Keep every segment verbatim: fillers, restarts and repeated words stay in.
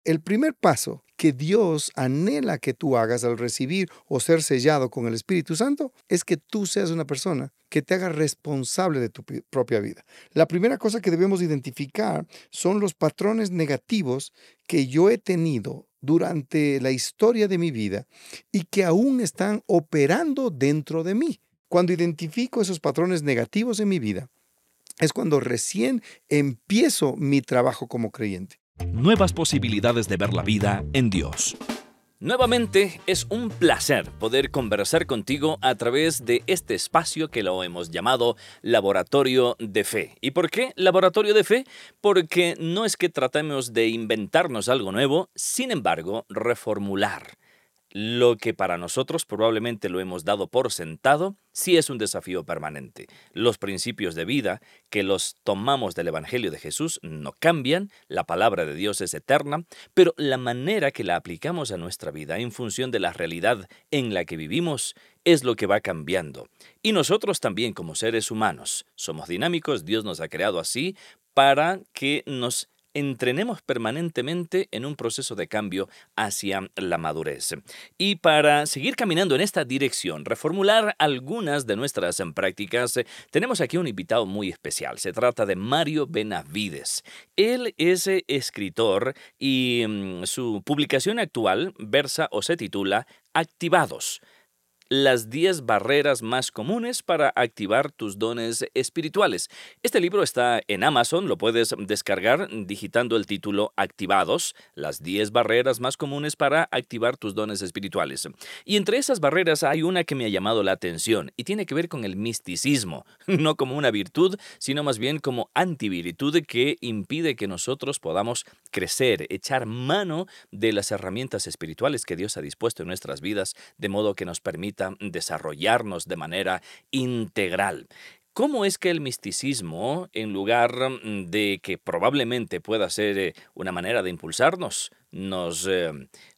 El primer paso que Dios anhela que tú hagas al recibir o ser sellado con el Espíritu Santo es que tú seas una persona que te haga responsable de tu pi- propia vida. La primera cosa que debemos identificar son los patrones negativos que yo he tenido durante la historia de mi vida y que aún están operando dentro de mí. Cuando identifico esos patrones negativos en mi vida, es cuando recién empiezo mi trabajo como creyente. Nuevas posibilidades de ver la vida en Dios. Nuevamente, es un placer poder conversar contigo a través de este espacio que lo hemos llamado Laboratorio de Fe. ¿Y por qué Laboratorio de Fe? Porque no es que tratemos de inventarnos algo nuevo, sin embargo, reformular lo que para nosotros probablemente lo hemos dado por sentado, sí es un desafío permanente. Los principios de vida que los tomamos del Evangelio de Jesús no cambian, la palabra de Dios es eterna, pero la manera que la aplicamos a nuestra vida en función de la realidad en la que vivimos es lo que va cambiando. Y nosotros también como seres humanos somos dinámicos, Dios nos ha creado así para que nos entrenemos permanentemente en un proceso de cambio hacia la madurez. Y para seguir caminando en esta dirección, reformular algunas de nuestras em, prácticas, eh, tenemos aquí un invitado muy especial. Se trata de Mario Benavides. Él es eh, escritor y mm, su publicación actual versa o se titula Activados. Las diez barreras más comunes para activar tus dones espirituales. Este libro está en Amazon, lo puedes descargar digitando el título Activados, las diez barreras más comunes para activar tus dones espirituales. Y entre esas barreras hay una que me ha llamado la atención y tiene que ver con el misticismo, no como una virtud, sino más bien como antivirtud que impide que nosotros podamos crecer, echar mano de las herramientas espirituales que Dios ha dispuesto en nuestras vidas, de modo que nos permita desarrollarnos de manera integral. ¿Cómo es que el misticismo, en lugar mm, de que probablemente pueda ser eh, una manera de impulsarnos, nos eh,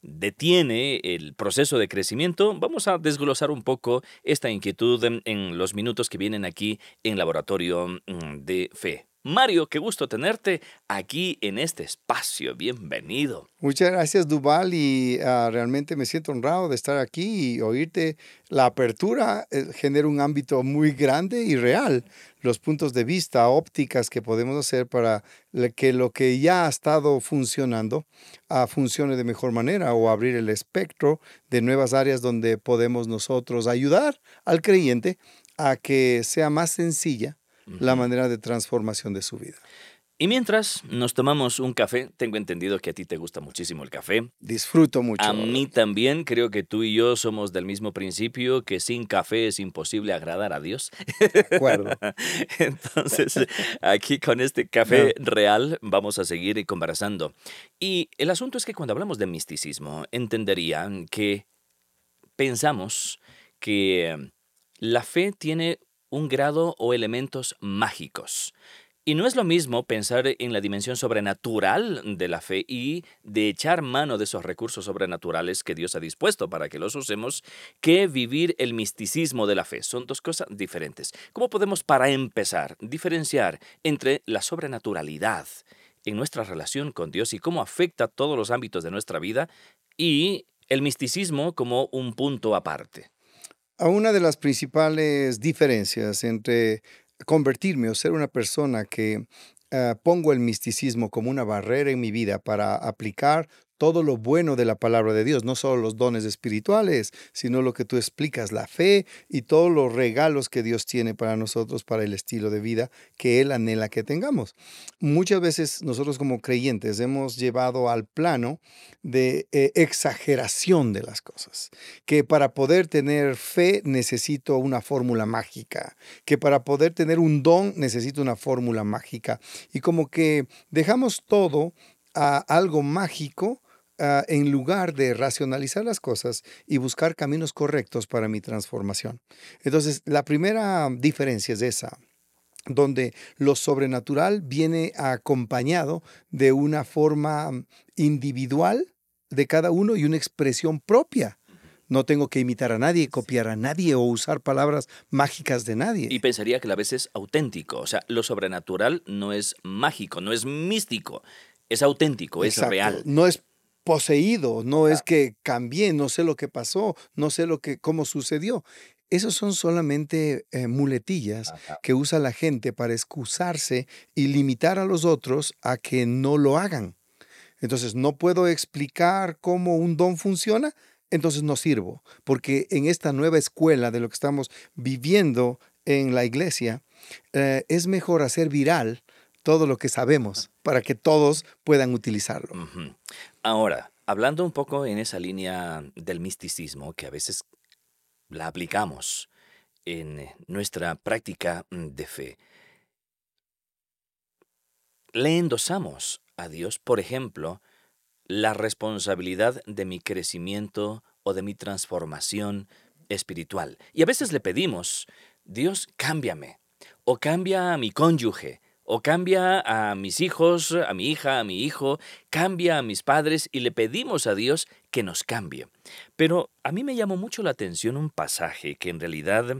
detiene el proceso de crecimiento? Vamos a desglosar un poco esta inquietud en, en los minutos que vienen aquí en Laboratorio mm, de Fe. Mario, qué gusto tenerte aquí en este espacio. Bienvenido. Muchas gracias, Duval, y ah, realmente me siento honrado de estar aquí y oírte. La apertura eh, genera un ámbito muy grande y real. Los puntos de vista, ópticas que podemos hacer para le- que lo que ya ha estado funcionando ah, funcione de mejor manera o abrir el espectro de nuevas áreas donde podemos nosotros ayudar al creyente a que sea más sencilla la Ujú. manera de transformación de su vida. Y mientras nos tomamos un café, tengo entendido que a ti te gusta muchísimo el café. Disfruto A mucho. mí también, creo que tú y yo somos del mismo principio, que sin café es imposible agradar a Dios. De acuerdo. Entonces, aquí con este café Ah, real vamos a seguir conversando. Y el asunto es que cuando hablamos de misticismo, entenderían que pensamos que la fe tiene un grado o elementos mágicos. Y no es lo mismo pensar en la dimensión sobrenatural de la fe y de echar mano de esos recursos sobrenaturales que Dios ha dispuesto para que los usemos, que vivir el misticismo de la fe. Son dos cosas diferentes. ¿Cómo podemos, para empezar, diferenciar entre la sobrenaturalidad en nuestra relación con Dios y cómo afecta todos los ámbitos de nuestra vida y el misticismo como un punto aparte? a una de las principales diferencias entre convertirme o ser una persona que ah, pongo el misticismo como una barrera en mi vida para aplicar todo lo bueno de la palabra de Dios, no solo los dones espirituales, sino lo que tú explicas, la fe y todos los regalos que Dios tiene para nosotros, para el estilo de vida que Él anhela que tengamos. Muchas veces nosotros como creyentes hemos llevado al plano de eh, exageración de las cosas, que para poder tener fe necesito una fórmula mágica, que para poder tener un don necesito una fórmula mágica. Y como que dejamos todo a algo mágico ah, en lugar de racionalizar las cosas y buscar caminos correctos para mi transformación. Entonces, la primera diferencia es esa, donde lo sobrenatural viene acompañado de una forma mm, individual de cada uno y una expresión propia. No tengo que imitar a nadie, copiar a nadie o usar palabras mágicas de Y nadie. pensaría que a la vez es auténtico. O sea, lo sobrenatural no es mágico, no es místico, es auténtico, es Exacto. real. No es poseído, no es Claro. que cambié, no sé lo que pasó, no sé lo que cómo sucedió. Esos son solamente, eh, muletillas Ajá. que usa la gente para excusarse y limitar a los otros a que no lo hagan. Entonces, no puedo explicar cómo un don funciona, entonces no sirvo, porque en esta nueva escuela de lo que estamos viviendo en la iglesia, eh, es mejor hacer viral todo lo que sabemos para que todos puedan utilizarlo. Ujú. Ahora, hablando un poco en esa línea del misticismo, que a veces la aplicamos en eh, nuestra práctica mm, de fe, le endosamos a Dios, por ejemplo, la responsabilidad de mi crecimiento o de mi transformación espiritual. Y a veces le pedimos, Dios, cámbiame, o cambia a mi cónyuge, o cambia a mis hijos, a mi hija, a mi hijo, cambia a mis padres, y le pedimos a Dios que nos cambie. Pero a mí me llamó mucho la atención un pasaje que en realidad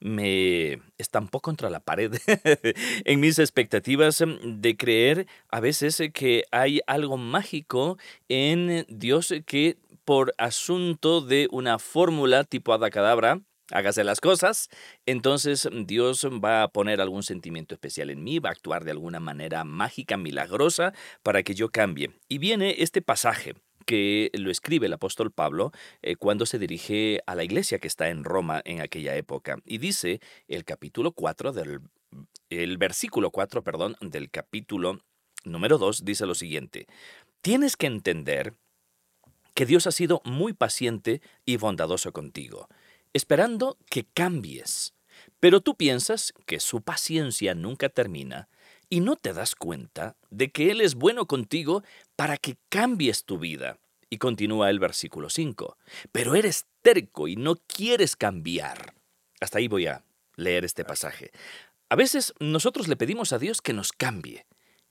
me estampó contra la pared en mis expectativas mm, de creer a veces eh, que hay algo mágico en Dios que por asunto de una fórmula tipo Cadabra, hágase las cosas, entonces Dios va a poner algún sentimiento especial en mí, va a actuar de alguna manera mágica, milagrosa, para que yo cambie. Y viene este pasaje que lo escribe el apóstol Pablo eh, cuando se dirige a la iglesia que está en Roma en aquella época. Y dice el capítulo cuatro del, el versículo cuatro, perdón, del capítulo número dos, dice lo siguiente: tienes que entender que Dios ha sido muy paciente y bondadoso contigo, esperando que cambies. Pero tú piensas que su paciencia nunca termina y no te das cuenta de que Él es bueno contigo para que cambies tu vida. Y continúa el versículo cinco. Pero eres terco y no quieres cambiar. Hasta ahí voy a leer este pasaje. A veces nosotros le pedimos a Dios que nos cambie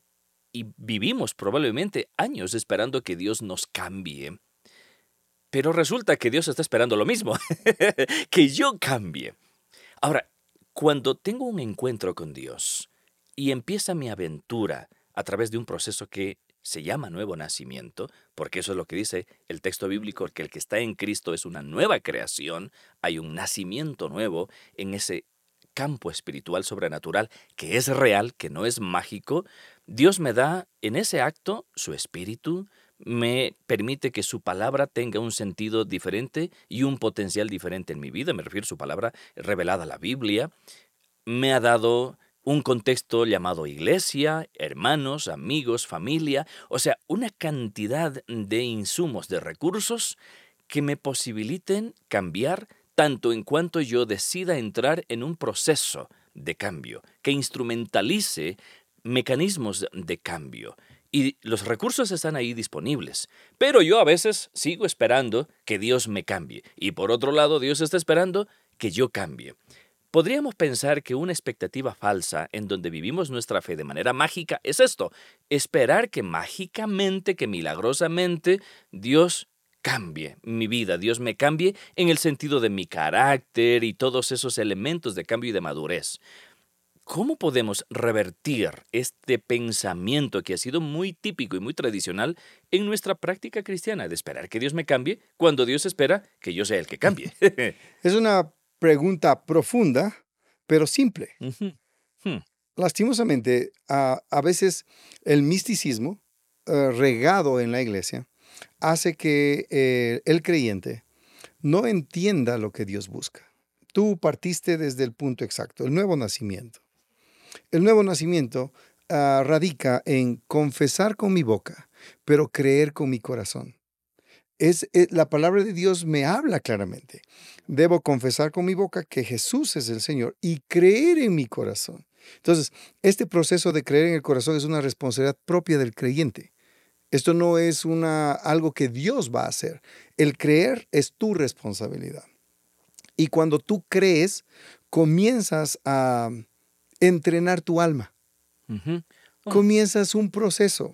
y vivimos probablemente años esperando que Dios nos cambie. Pero resulta que Dios está esperando lo mismo, que yo cambie. Ahora, cuando tengo un encuentro con Dios y empieza mi aventura a través de un proceso que se llama nuevo nacimiento, porque eso es lo que dice el texto bíblico, que el que está en Cristo es una nueva creación, hay un nacimiento nuevo en ese campo espiritual sobrenatural que es real, que no es mágico. Dios me da en ese acto su espíritu, me permite que su palabra tenga un sentido diferente y un potencial diferente en mi vida. Me refiero a su palabra revelada, la Biblia. Me ha dado un contexto llamado iglesia, hermanos, amigos, familia, o sea, una cantidad de insumos, de recursos que me posibiliten cambiar tanto en cuanto yo decida entrar en un proceso de cambio, que instrumentalice mecanismos de cambio. Y los recursos están ahí disponibles. Pero yo a veces sigo esperando que Dios me cambie. Y por otro lado, Dios está esperando que yo cambie. Podríamos pensar que una expectativa falsa en donde vivimos nuestra fe de manera mágica es esto: esperar que mágicamente, que milagrosamente, Dios cambie mi vida, Dios me cambie en el sentido de mi carácter y todos esos elementos de cambio y de madurez. ¿Cómo podemos revertir este pensamiento que ha sido muy típico y muy tradicional en nuestra práctica cristiana de esperar que Dios me cambie cuando Dios espera que yo sea el que cambie? Es una pregunta profunda, pero simple. Ujú. Hmm. Lastimosamente, a, a veces el misticismo eh, regado en la iglesia hace que eh, el creyente no entienda lo que Dios busca. Tú partiste desde el punto exacto, el nuevo nacimiento. El nuevo nacimiento ah, radica en confesar con mi boca, pero creer con mi corazón. Es, eh, la palabra de Dios me habla claramente. Debo confesar con mi boca que Jesús es el Señor y creer en mi corazón. Entonces, este proceso de creer en el corazón es una responsabilidad propia del creyente. Esto no es una, algo que Dios va a hacer. El creer es tu responsabilidad. Y cuando tú crees, comienzas a entrenar tu alma. Ujú. Oh, Comienzas un proceso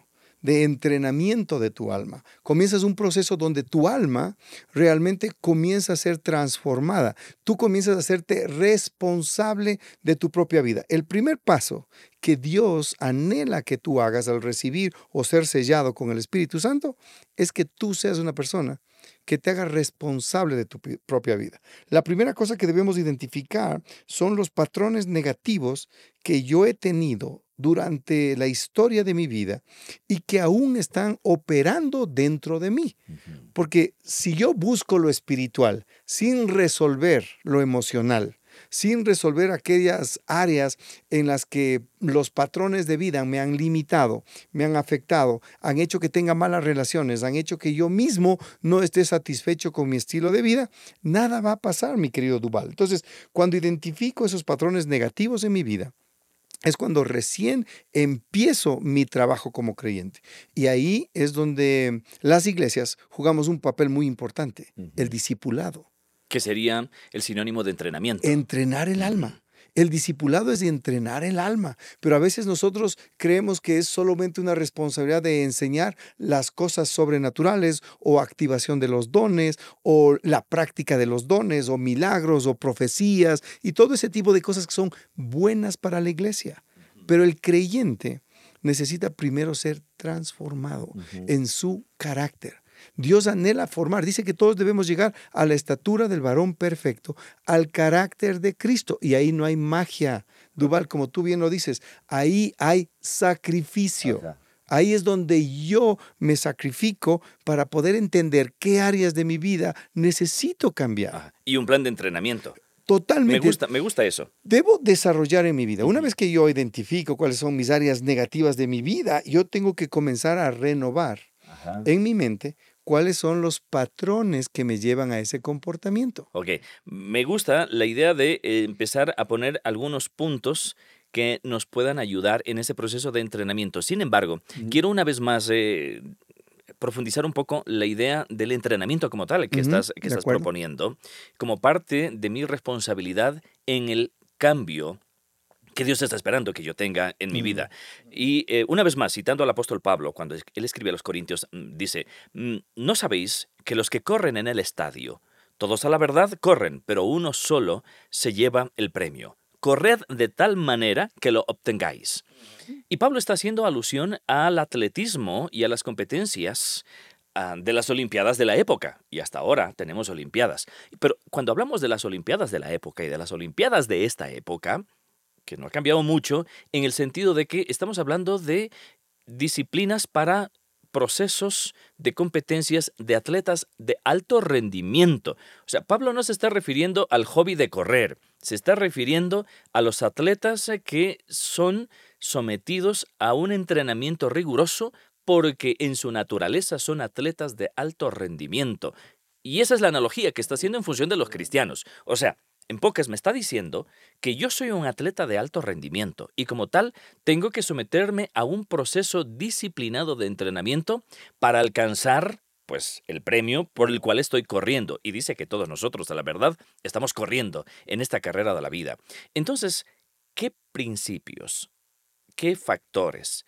de entrenamiento de tu alma. Comienzas un proceso donde tu alma realmente comienza a ser transformada. Tú comienzas a hacerte responsable de tu propia vida. El primer paso que Dios anhela que tú hagas al recibir o ser sellado con el Espíritu Santo es que tú seas una persona que te haga responsable de tu pi- propia vida. La primera cosa que debemos identificar son los patrones negativos que yo he tenido durante la historia de mi vida y que aún están operando dentro de mí. Ujú. Porque si yo busco lo espiritual sin resolver lo emocional, sin resolver aquellas áreas en las que los patrones de vida me han limitado, me han afectado, han hecho que tenga malas relaciones, han hecho que yo mismo no esté satisfecho con mi estilo de vida, nada va a pasar, mi querido Duval. Entonces, cuando identifico esos patrones negativos en mi vida, es cuando recién empiezo mi trabajo como creyente. Y ahí es donde las iglesias jugamos un papel muy importante, el Ujú. discipulado. Que sería el sinónimo de entrenamiento. Entrenar el Ujú. alma. El discipulado es de entrenar el alma, pero a veces nosotros creemos que es solamente una responsabilidad de enseñar las cosas sobrenaturales o activación de los dones o la práctica de los dones o milagros o profecías y todo ese tipo de cosas que son buenas para la iglesia. Pero el creyente necesita primero ser transformado Ujú. en su carácter. Dios anhela formar, dice que todos debemos llegar a la estatura del varón perfecto, al carácter de Cristo. Y ahí no hay magia, Duval, como tú bien lo dices, ahí hay sacrificio. Ajá. Ahí es donde yo me sacrifico para poder entender qué áreas de mi vida necesito cambiar. Ajá. Y un plan de entrenamiento. Me Totalmente. gusta, me gusta eso. Debo desarrollar en mi vida. Una Ujú. vez que yo identifico cuáles son mis áreas negativas de mi vida, yo tengo que comenzar a renovar Ajá. en mi mente cuáles son los patrones que me llevan a ese comportamiento. Ok, me gusta la idea de eh, empezar a poner algunos puntos que nos puedan ayudar en ese proceso de entrenamiento. Sin embargo, Ujú. quiero una vez más eh, profundizar un poco la idea del entrenamiento como tal que Ujú, estás, que ¿de estás acuerdo? proponiendo como parte de mi responsabilidad en el cambio que Dios está esperando que yo tenga en mi Mm, vida. Y eh, una vez más, citando al apóstol Pablo, cuando es- él escribe a los Corintios, mm, dice, "Mm, ¿no sabéis que los que corren en el estadio, todos a la verdad corren, pero uno solo se lleva el premio? Corred de tal manera que lo obtengáis." Y Pablo está haciendo alusión al atletismo y a las competencias ah, de las Olimpiadas de la época. Y hasta ahora tenemos Olimpiadas. Pero cuando hablamos de las Olimpiadas de la época y de las Olimpiadas de esta época, que no ha cambiado mucho, en el sentido de que estamos hablando de disciplinas para procesos de competencias de atletas de alto rendimiento. O sea, Pablo no se está refiriendo al hobby de correr, se está refiriendo a los atletas eh, que son sometidos a un entrenamiento riguroso porque en su naturaleza son atletas de alto rendimiento. Y esa es la analogía que está haciendo en función de los cristianos. O sea, en pocas me está diciendo que yo soy un atleta de alto rendimiento y como tal tengo que someterme a un proceso disciplinado de entrenamiento para alcanzar pues el premio por el cual estoy corriendo. Y dice que todos nosotros, a la verdad, estamos corriendo en esta carrera de la vida. Entonces, ¿qué principios, qué factores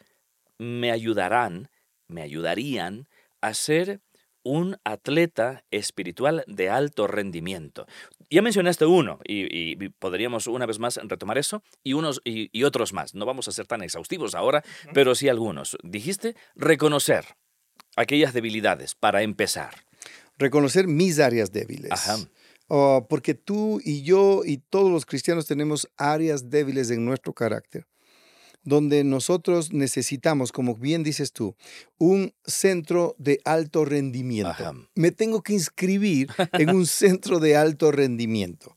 me ayudarán, me ayudarían a ser un atleta espiritual de alto rendimiento? Ya mencionaste uno y, y podríamos una vez más retomar eso y unos y, y otros más. No vamos a ser tan exhaustivos ahora, pero sí algunos. Dijiste reconocer aquellas debilidades para empezar. Reconocer mis áreas Ajá. débiles. Oh, porque tú y yo y todos los cristianos tenemos áreas débiles en nuestro carácter, donde nosotros necesitamos, como bien dices tú, un centro de alto Ajá. rendimiento. Me tengo que inscribir en un centro de alto rendimiento.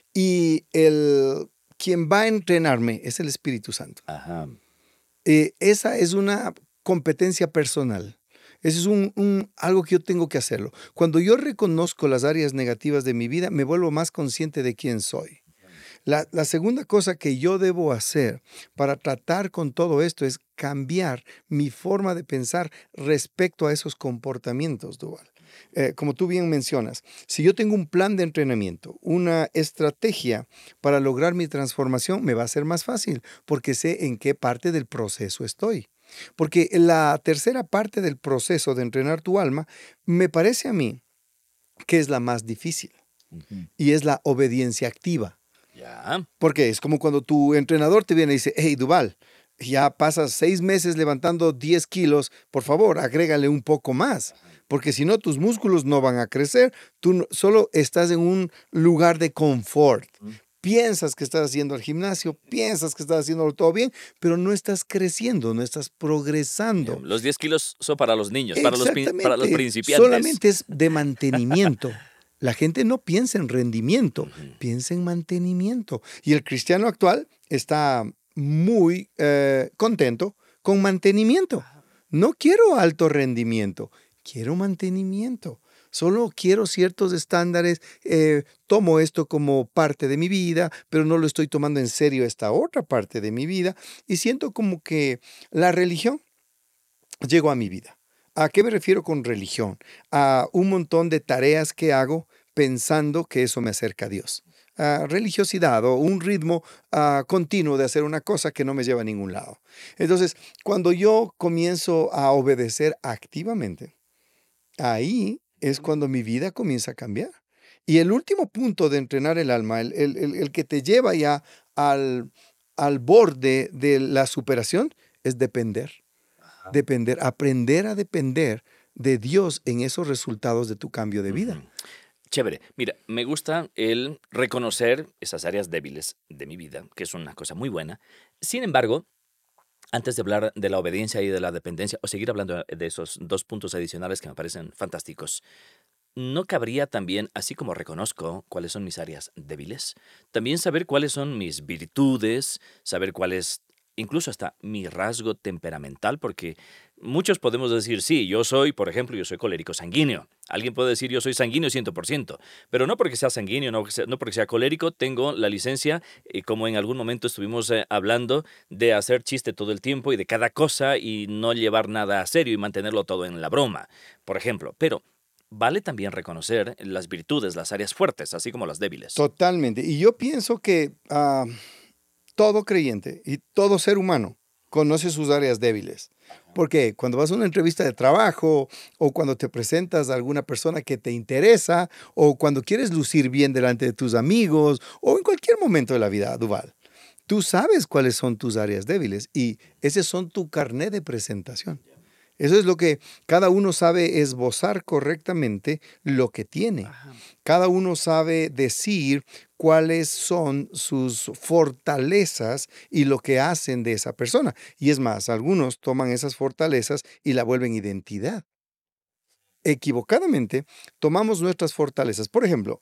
Y el quien va a entrenarme es el Espíritu Santo. Ajá. Eh, esa es una competencia personal. Eso es un, un- algo que yo tengo que hacerlo. Cuando yo reconozco las áreas negativas de mi vida, me vuelvo más consciente de quién soy. La, la segunda cosa que yo debo hacer para tratar con todo esto es cambiar mi forma de pensar respecto a esos comportamientos, Duval. Eh, como tú bien mencionas, si yo tengo un plan de entrenamiento, una estrategia para lograr mi transformación, me va a ser más fácil porque sé en qué parte del proceso estoy. Porque la tercera parte del proceso de entrenar tu alma, me parece a mí que es la más difícil Ujú. y es la obediencia activa. Ya. Porque es como cuando tu entrenador te viene y dice, hey, Duval, ya pasas seis meses levantando diez kilos, por favor, agrégale un poco más, porque si no, tus músculos no van a crecer, tú no- solo estás en un lugar de confort. Mm. Piensas que estás haciendo el gimnasio, piensas que estás haciendo todo bien, pero no estás creciendo, no estás Ya, progresando. los diez kilos son para los niños, para los, prin- para los Exactamente, principiantes. solamente es de mantenimiento. La gente no piensa en rendimiento, Ujú. piensa en mantenimiento. Y el cristiano actual está muy eh, contento con mantenimiento. No quiero alto rendimiento, quiero mantenimiento. Solo quiero ciertos estándares, eh, tomo esto como parte de mi vida, pero no lo estoy tomando en serio esta otra parte de mi vida y siento como que la religión llegó a mi vida. ¿A qué me refiero con religión? A un montón de tareas que hago pensando que eso me acerca a Dios. A religiosidad o un ritmo ah, continuo de hacer una cosa que no me lleva a ningún lado. Entonces, cuando yo comienzo a obedecer activamente, ahí es cuando mi vida comienza a cambiar. Y el último punto de entrenar el alma, el, el- el- el que te lleva ya al, al borde de la superación, es depender. Depender, aprender a depender de Dios en esos resultados de tu cambio de vida. Ujú. Chévere. Mira, me gusta el reconocer esas áreas débiles de mi vida, que es una cosa muy buena. Sin embargo, antes de hablar de la obediencia y de la dependencia, o seguir hablando de esos dos puntos adicionales que me parecen fantásticos, ¿no cabría también, así como reconozco cuáles son mis áreas débiles, también saber cuáles son mis virtudes, saber cuál es incluso hasta mi rasgo temperamental? Porque muchos podemos decir, sí, yo soy, por ejemplo, yo soy colérico sanguíneo. Alguien puede decir, yo soy sanguíneo cien por ciento, pero no porque sea sanguíneo, no, porque sea- no porque sea colérico, tengo la licencia, eh, como en algún momento estuvimos eh, hablando, de hacer chiste todo el tiempo y de cada cosa y no llevar nada a serio y mantenerlo todo en la broma, por ejemplo. Pero vale también reconocer las virtudes, las áreas fuertes, así como las débiles. Totalmente. Y yo pienso que ah, todo creyente y todo ser humano conoce sus áreas débiles. Porque cuando vas a una entrevista de trabajo o cuando te presentas a alguna persona que te interesa o cuando quieres lucir bien delante de tus amigos o en cualquier momento de la vida, Duval, tú sabes cuáles son tus áreas débiles y ese son tu carné de presentación. Eso es lo que cada uno sabe esbozar correctamente lo que tiene. Ajá. Cada uno sabe decir cuáles son sus fortalezas y lo que hacen de esa persona. Y es más, algunos toman esas fortalezas y la vuelven identidad. Equivocadamente, tomamos nuestras fortalezas. Por ejemplo,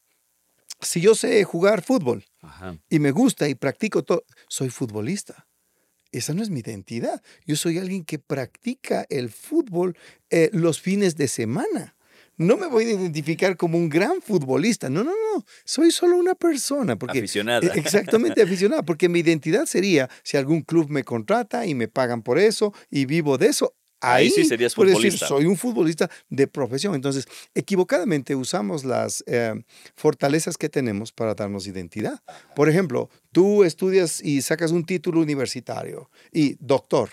si yo sé jugar fútbol Ajá. y me gusta y practico todo, soy futbolista. Esa no es mi identidad. Yo soy alguien que practica el fútbol eh, los fines de semana. No me voy a identificar como un gran futbolista. No, no, no. Soy solo una persona. Porque, eh, Aficionada. exactamente aficionada. Porque mi identidad sería si algún club me contrata y me pagan por eso y vivo de eso. Ahí sí Ahí serías puedo decir, futbolista. soy un futbolista de profesión. Entonces, equivocadamente usamos las eh, fortalezas que tenemos para darnos identidad. Por ejemplo, tú estudias y sacas un título universitario y doctor.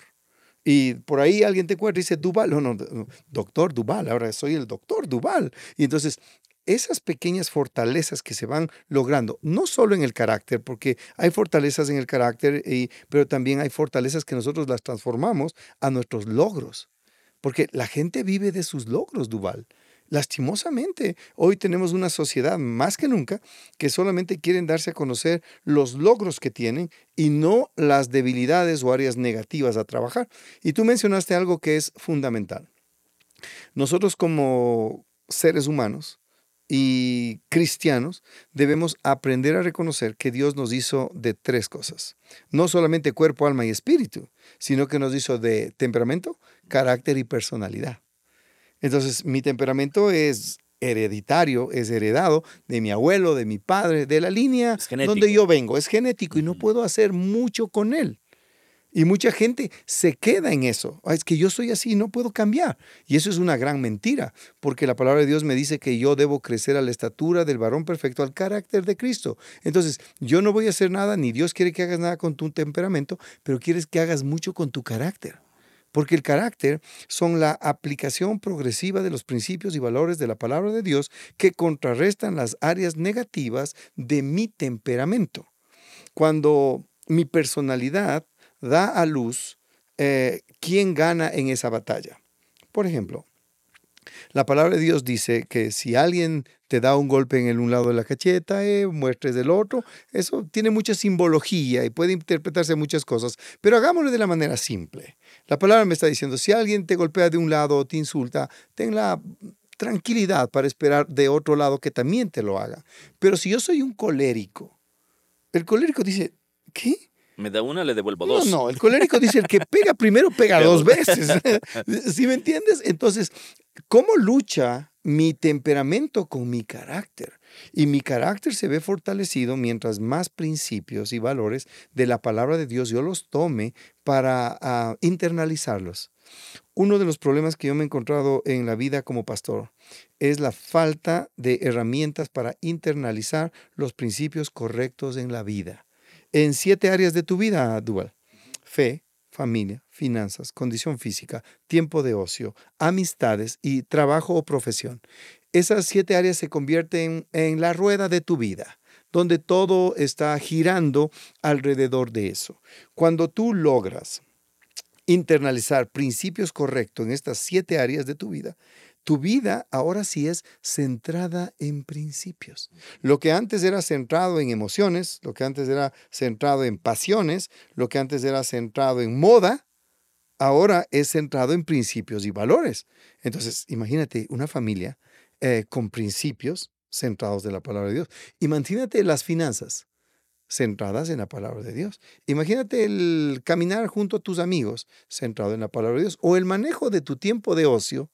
Y por ahí alguien te encuentra y dice, Duval, no, no, no, doctor Duval, ahora soy el doctor Duval. Y entonces, esas pequeñas fortalezas que se van logrando, no solo en el carácter, porque hay fortalezas en el carácter, y, pero también hay fortalezas que nosotros las transformamos a nuestros logros. Porque la gente vive de sus logros, Duval. Lastimosamente, hoy tenemos una sociedad más que nunca que solamente quieren darse a conocer los logros que tienen y no las debilidades o áreas negativas a trabajar. Y tú mencionaste algo que es fundamental. Nosotros como seres humanos y cristianos debemos aprender a reconocer que Dios nos hizo de tres cosas. No solamente cuerpo, alma y espíritu, sino que nos hizo de temperamento, carácter y personalidad. Entonces, mi temperamento es hereditario, es heredado de mi abuelo, de mi padre, de la línea Es donde genético. yo vengo. Es genético y no Ujú. puedo hacer mucho con él. Y mucha gente se queda en eso. "Ah, es que yo soy así, no puedo cambiar". Y eso es una gran mentira, porque la palabra de Dios me dice que yo debo crecer a la estatura del varón perfecto, al carácter de Cristo. Entonces, yo no voy a hacer nada, ni Dios quiere que hagas nada con tu temperamento, pero quieres que hagas mucho con tu carácter. porque el carácter son la aplicación progresiva de los principios y valores de la palabra de Dios que contrarrestan las áreas negativas de mi temperamento. Cuando mi personalidad da a luz, eh, ¿quién gana en esa batalla? Por ejemplo, la palabra de Dios dice que si alguien te da un golpe en el un lado de la cacheta, eh, muestres del otro. Eso tiene mucha simbología y puede interpretarse muchas cosas, pero hagámoslo de la manera simple. La palabra me está diciendo, si alguien te golpea de un lado o te insulta, ten la tranquilidad para esperar de otro lado que también te lo haga. Pero si yo soy un colérico, el colérico dice, ¿qué? Me da una, le devuelvo No, dos. no, el colérico dice, el que pega primero pega dos veces. ¿Sí me entiendes? Entonces, ¿cómo lucha mi temperamento con mi carácter? Y mi carácter se ve fortalecido mientras más principios y valores de la palabra de Dios yo los tome para uh, internalizarlos. Uno de los problemas que yo me he encontrado en la vida como pastor es la falta de herramientas para internalizar los principios correctos en la vida. En siete áreas de tu vida, Dual: fe, familia, finanzas, condición física, tiempo de ocio, amistades y trabajo o profesión. Esas siete áreas se convierten en la rueda de tu vida, donde todo está girando alrededor de eso. Cuando tú logras internalizar principios correctos en estas siete áreas de tu vida, tu vida ahora sí es centrada en principios. Lo que antes era centrado en emociones, lo que antes era centrado en pasiones, lo que antes era centrado en moda, ahora es centrado en principios y valores. Entonces, imagínate una familia eh, con principios centrados en la palabra de Dios. Imagínate las finanzas centradas en la palabra de Dios. Imagínate el caminar junto a tus amigos centrado en la palabra de Dios. O el manejo de tu tiempo de ocio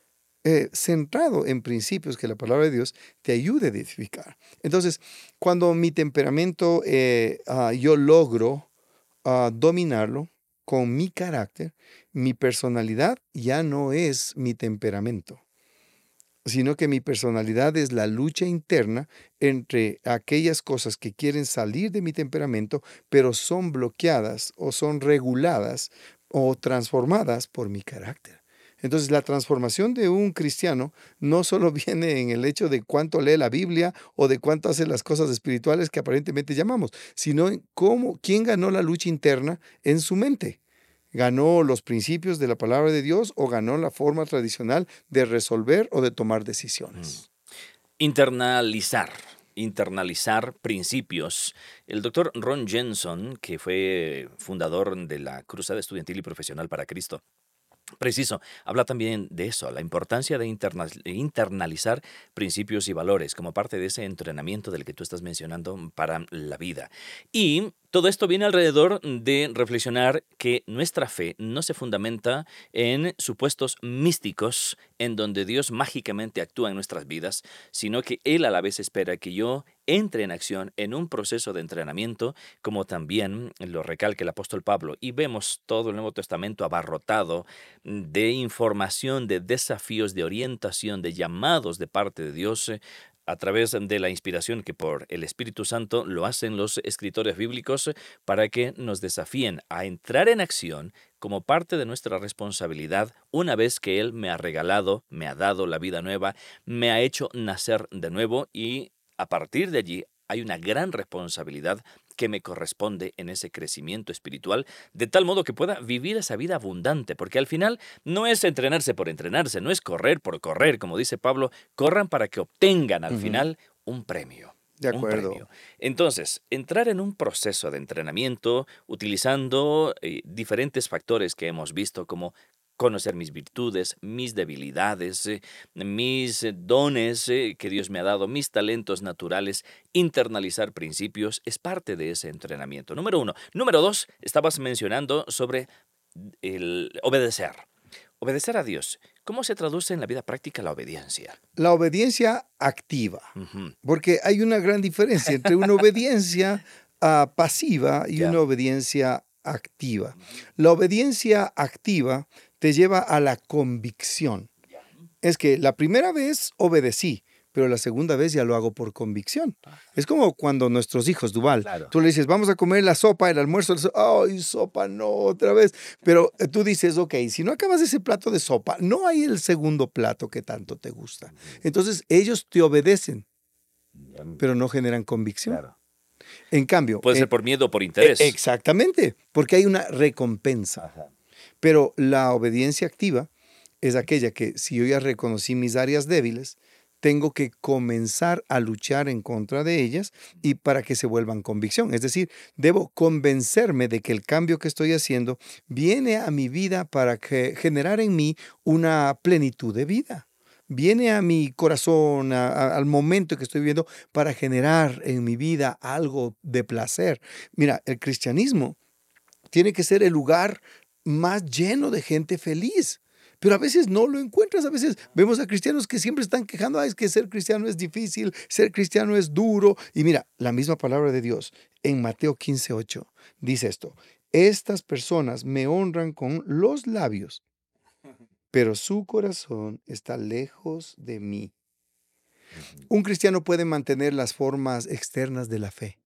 Eh, centrado en principios que la palabra de Dios te ayude a edificar. Entonces, cuando mi temperamento, eh, uh, yo logro uh, dominarlo con mi carácter, mi personalidad ya no es mi temperamento, sino que mi personalidad es la lucha interna entre aquellas cosas que quieren salir de mi temperamento, pero son bloqueadas o son reguladas o transformadas por mi carácter. Entonces, la transformación de un cristiano no solo viene en el hecho de cuánto lee la Biblia o de cuánto hace las cosas espirituales que aparentemente llamamos, sino en cómo, quién ganó la lucha interna en su mente. ¿Ganó los principios de la palabra de Dios o ganó la forma tradicional de resolver o de tomar decisiones? Mm. Internalizar. Internalizar principios. El doctor Ron Jenson, que fue fundador de la Cruzada Estudiantil y Profesional para Cristo, preciso, habla también de eso, la importancia de interna- internalizar principios y valores como parte de ese entrenamiento del que tú estás mencionando para la vida. Y todo esto viene alrededor de reflexionar que nuestra fe no se fundamenta en supuestos místicos en donde Dios mágicamente actúa en nuestras vidas, sino que Él a la vez espera que yo entre en acción en un proceso de entrenamiento, como también lo recalca el apóstol Pablo. Y vemos todo el Nuevo Testamento abarrotado de información, de desafíos, de orientación, de llamados de parte de Dios eh, a través de la inspiración que por el Espíritu Santo lo hacen los escritores bíblicos eh, para que nos desafíen a entrar en acción como parte de nuestra responsabilidad una vez que Él me ha regalado, me ha dado la vida nueva, me ha hecho nacer de nuevo y a partir de allí hay una gran responsabilidad que me corresponde en ese crecimiento espiritual, de tal modo que pueda vivir esa vida abundante, porque al final no es entrenarse por entrenarse, no es correr por correr, como dice Pablo, corran para que obtengan al Ujú. final un premio. De Un acuerdo. premio. Entonces, entrar en un proceso de entrenamiento utilizando eh, diferentes factores que hemos visto como conocer mis virtudes, mis debilidades, eh, mis eh, dones eh, que Dios me ha dado, mis talentos naturales, internalizar principios, es parte de ese entrenamiento. Número uno. Número dos, estabas mencionando sobre el obedecer. Obedecer a Dios. ¿Cómo se traduce en la vida práctica la obediencia? La obediencia activa, Ujú. porque hay una gran diferencia entre una obediencia ah, pasiva y Ya. una obediencia activa. La obediencia activa te lleva a la convicción. Es que la primera vez obedecí, pero la segunda vez ya lo hago por convicción. Es como cuando nuestros hijos, Duval, Claro. tú le dices, vamos a comer la sopa, el almuerzo, ¡ay, sopa, no, otra vez! Pero eh, tú dices, ok, si no acabas ese plato de sopa, no hay el segundo plato que tanto te gusta. Entonces ellos te obedecen, pero no generan convicción. Claro. En cambio... Puede eh, ser por miedo o por eh, interés. exactamente, porque hay una recompensa. Ajá. Pero la obediencia activa es aquella que si yo ya reconocí mis áreas débiles, tengo que comenzar a luchar en contra de ellas y para que se vuelvan convicción. Es decir, debo convencerme de que el cambio que estoy haciendo viene a mi vida para que, generar en mí una plenitud de vida. Viene a mi corazón, a, a, al momento que estoy viviendo, para generar en mi vida algo de placer. Mira, el cristianismo tiene que ser el lugar más lleno de gente feliz. Pero a veces no lo encuentras, a veces vemos a cristianos que siempre están quejando, ah, es que ser cristiano es difícil, ser cristiano es duro. Y mira, la misma palabra de Dios en Mateo quince ocho dice esto, estas personas me honran con los labios, pero su corazón está lejos de mí. Un cristiano puede mantener las formas externas de la fe.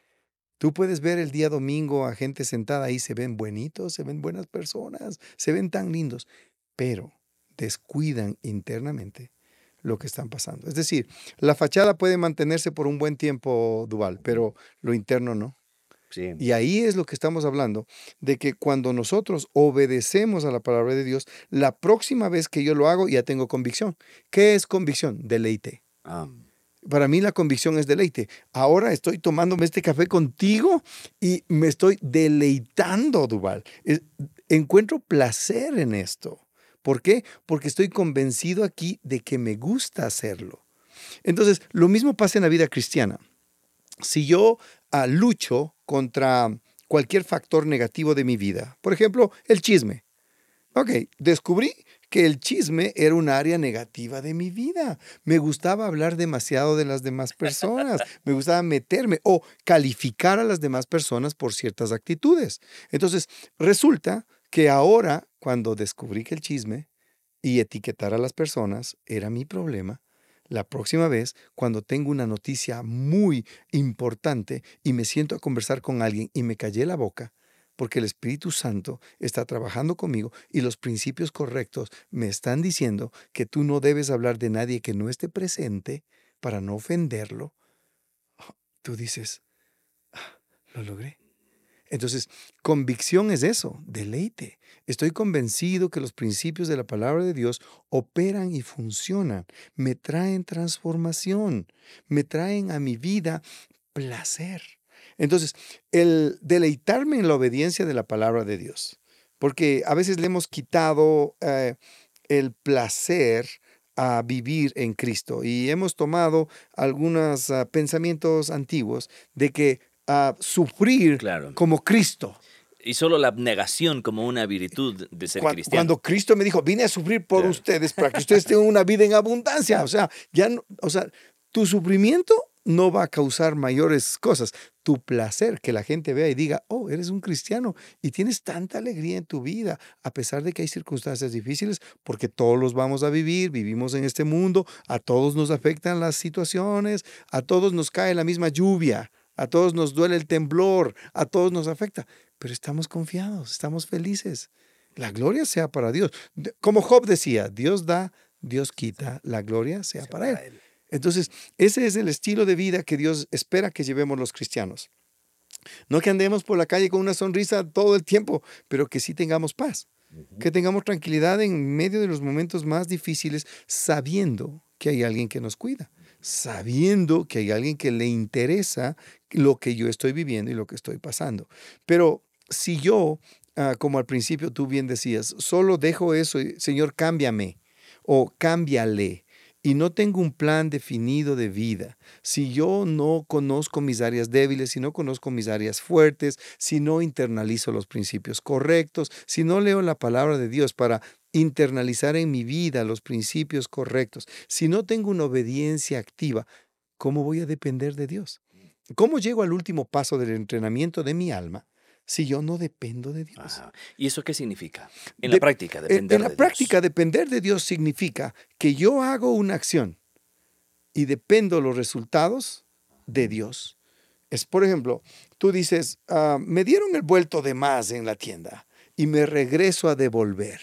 Tú puedes ver el día domingo a gente sentada ahí, se ven buenitos, se ven buenas personas, se ven tan lindos, pero descuidan internamente lo que están pasando. Es decir, la fachada puede mantenerse por un buen tiempo, Duval, pero lo interno no. Sí. Y ahí es lo que estamos hablando, de que cuando nosotros obedecemos a la palabra de Dios, la próxima vez que yo lo hago ya tengo convicción. ¿Qué es convicción? Deleite. Ah. Para mí la convicción es deleite. Ahora estoy tomándome este café contigo y me estoy deleitando, Duval. Es, encuentro placer en esto. ¿Por qué? Porque estoy convencido aquí de que me gusta hacerlo. Entonces, lo mismo pasa en la vida cristiana. Si yo uh, lucho contra cualquier factor negativo de mi vida, por ejemplo, el chisme. Ok, descubrí que el chisme era un área negativa de mi vida. Me gustaba hablar demasiado de las demás personas. Me gustaba meterme o calificar a las demás personas por ciertas actitudes. Entonces, resulta que ahora, cuando descubrí que el chisme y etiquetar a las personas era mi problema, la próxima vez, cuando tengo una noticia muy importante y me siento a conversar con alguien y me callé la boca, porque el Espíritu Santo está trabajando conmigo y los principios correctos me están diciendo que tú no debes hablar de nadie que no esté presente para no ofenderlo, tú dices, ah, lo logré. Entonces, convicción es eso, deleite. Estoy convencido que los principios de la palabra de Dios operan y funcionan, me traen transformación, me traen a mi vida placer. Entonces, el deleitarme en la obediencia de la palabra de Dios, porque a veces le hemos quitado eh, el placer a vivir en Cristo y hemos tomado algunos uh, pensamientos antiguos de que a sufrir Claro. como Cristo. Y solo la abnegación como una virtud de ser Cuando, cristiano. cuando Cristo me dijo, vine a sufrir por Claro. ustedes para que ustedes tengan una vida en abundancia. O sea, ya no, o sea, tu sufrimiento no va a causar mayores cosas. Tu placer, que la gente vea y diga, oh, eres un cristiano y tienes tanta alegría en tu vida, a pesar de que hay circunstancias difíciles, porque todos los vamos a vivir, vivimos en este mundo, a todos nos afectan las situaciones, a todos nos cae la misma lluvia. A todos nos duele el temblor, a todos nos afecta, pero estamos confiados, estamos felices. La gloria sea para Dios. Como Job decía, Dios da, Dios quita, la gloria sea para Él. Entonces, ese es el estilo de vida que Dios espera que llevemos los cristianos. No que andemos por la calle con una sonrisa todo el tiempo, pero que sí tengamos paz, que tengamos tranquilidad en medio de los momentos más difíciles, sabiendo que hay alguien que nos cuida, sabiendo que hay alguien que le interesa lo que yo estoy viviendo y lo que estoy pasando. Pero si yo, uh, como al principio tú bien decías, solo dejo eso, Señor, cámbiame o cámbiale, y no tengo un plan definido de vida, si yo no conozco mis áreas débiles, si no conozco mis áreas fuertes, si no internalizo los principios correctos, si no leo la palabra de Dios para internalizar en mi vida los principios correctos, si no tengo una obediencia activa, ¿cómo voy a depender de Dios? ¿Cómo llego al último paso del entrenamiento de mi alma si yo no dependo de Dios? Ajá. ¿Y eso qué significa? En de, la práctica, depender en, en la de práctica, Dios. depender de Dios significa que yo hago una acción y dependo de los resultados de Dios. Es, por ejemplo, tú dices, uh, me dieron el vuelto de más en la tienda y me regreso a devolver.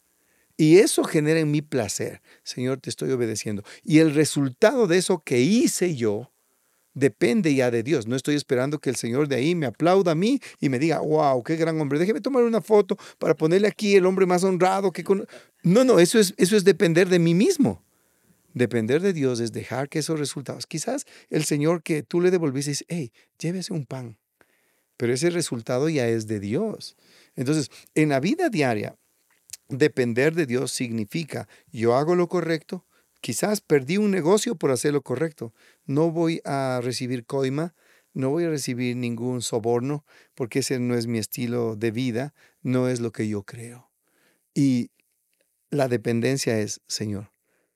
Y eso genera en mí placer. Señor, te estoy obedeciendo. Y el resultado de eso que hice yo depende ya de Dios. No estoy esperando que el Señor de ahí me aplauda a mí y me diga, wow, qué gran hombre. Déjeme tomar una foto para ponerle aquí el hombre más honrado. Que con... No, no, eso es, eso es depender de mí mismo. Depender de Dios es dejar que esos resultados, quizás el Señor que tú le devolviste dice, hey, llévese un pan. Pero ese resultado ya es de Dios. Entonces, en la vida diaria, depender de Dios significa, yo hago lo correcto, quizás perdí un negocio por hacer lo correcto. No voy a recibir coima, no voy a recibir ningún soborno, porque ese no es mi estilo de vida, no es lo que yo creo. Y la dependencia es, Señor,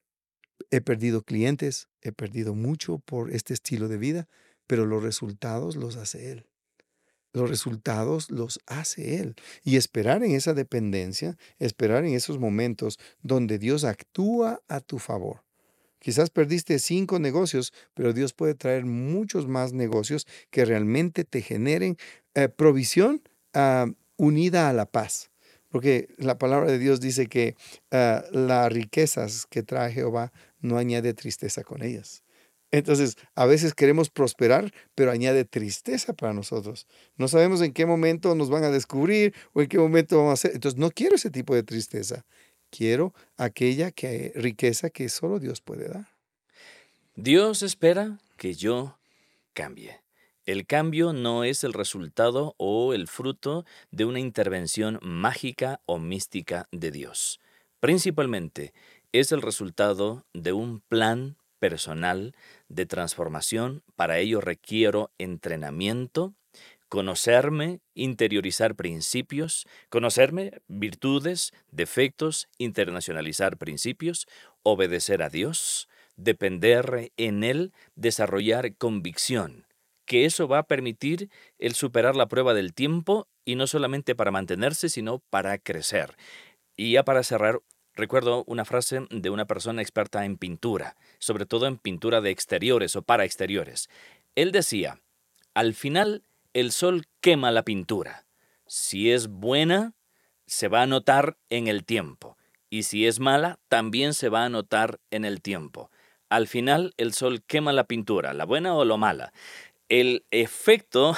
he perdido clientes, he perdido mucho por este estilo de vida, pero los resultados los hace Él. Los resultados los hace Él. Y esperar en esa dependencia, esperar en esos momentos donde Dios actúa a tu favor. Quizás perdiste cinco negocios, pero Dios puede traer muchos más negocios que realmente te generen eh, provisión uh, unida a la paz. Porque la palabra de Dios dice que uh, las riquezas que trae Jehová no añade tristeza con ellas. Entonces, a veces queremos prosperar, pero añade tristeza para nosotros. No sabemos en qué momento nos van a descubrir o en qué momento vamos a hacer. Entonces, no quiero ese tipo de tristeza. Quiero aquella que, riqueza que solo Dios puede dar. Dios espera que yo cambie. El cambio no es el resultado o el fruto de una intervención mágica o mística de Dios. Principalmente, es el resultado de un plan personal de transformación. Para ello requiero entrenamiento, conocerme, interiorizar principios, conocerme, virtudes, defectos, internacionalizar principios, obedecer a Dios, depender en Él, desarrollar convicción, que eso va a permitir el superar la prueba del tiempo y no solamente para mantenerse, sino para crecer. Y ya para cerrar, recuerdo una frase de una persona experta en pintura, sobre todo en pintura de exteriores o para exteriores. Él decía, al final el sol quema la pintura. Si es buena, se va a notar en el tiempo. Y si es mala, también se va a notar en el tiempo. Al final el sol quema la pintura, la buena o la mala. El efecto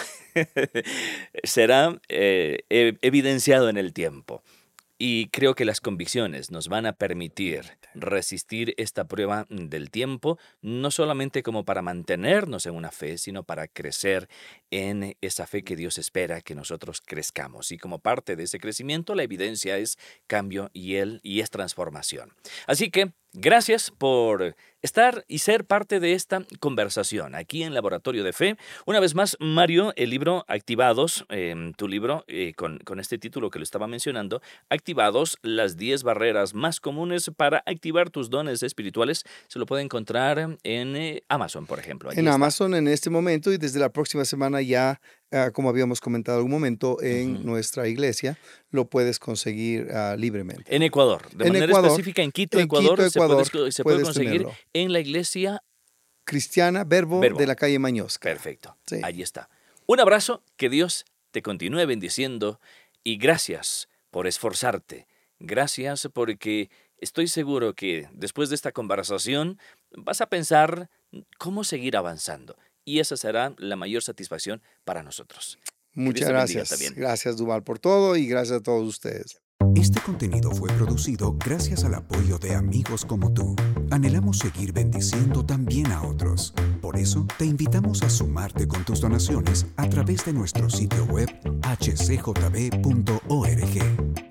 será eh, evidenciado en el tiempo. Y creo que las convicciones nos van a permitir resistir esta prueba del tiempo, no solamente como para mantenernos en una fe, sino para crecer en esa fe que Dios espera que nosotros crezcamos. Y como parte de ese crecimiento, la evidencia es cambio y, él, y es transformación. Así que gracias por estar y ser parte de esta conversación aquí en Laboratorio de Fe. Una vez más, Mario, el libro Activados, eh, tu libro eh, con, con este título que lo estaba mencionando, Activados, las diez barreras más comunes para activar tus dones espirituales, se lo puede encontrar en eh, Amazon, por ejemplo. Allí en está. Amazon en este momento y desde la próxima semana ya, uh, como habíamos comentado algún momento, en uh-huh. nuestra iglesia lo puedes conseguir uh, libremente. En Ecuador, de en manera Ecuador, específica en Quito, en Ecuador, Quito, Ecuador, se puede, se puede conseguir tenerlo. En la iglesia Cristiana Verbo, Verbo de la calle Mañosca. Perfecto, sí. Allí está. Un abrazo, que Dios te continúe bendiciendo y gracias por esforzarte. Gracias porque estoy seguro que después de esta conversación vas a pensar cómo seguir avanzando y esa será la mayor satisfacción para nosotros. Muchas gracias. Gracias, Duval, por todo y gracias a todos ustedes. Este contenido fue producido gracias al apoyo de amigos como tú. Anhelamos seguir bendiciendo también a otros. Por eso, te invitamos a sumarte con tus donaciones a través de nuestro sitio web h c j b punto org.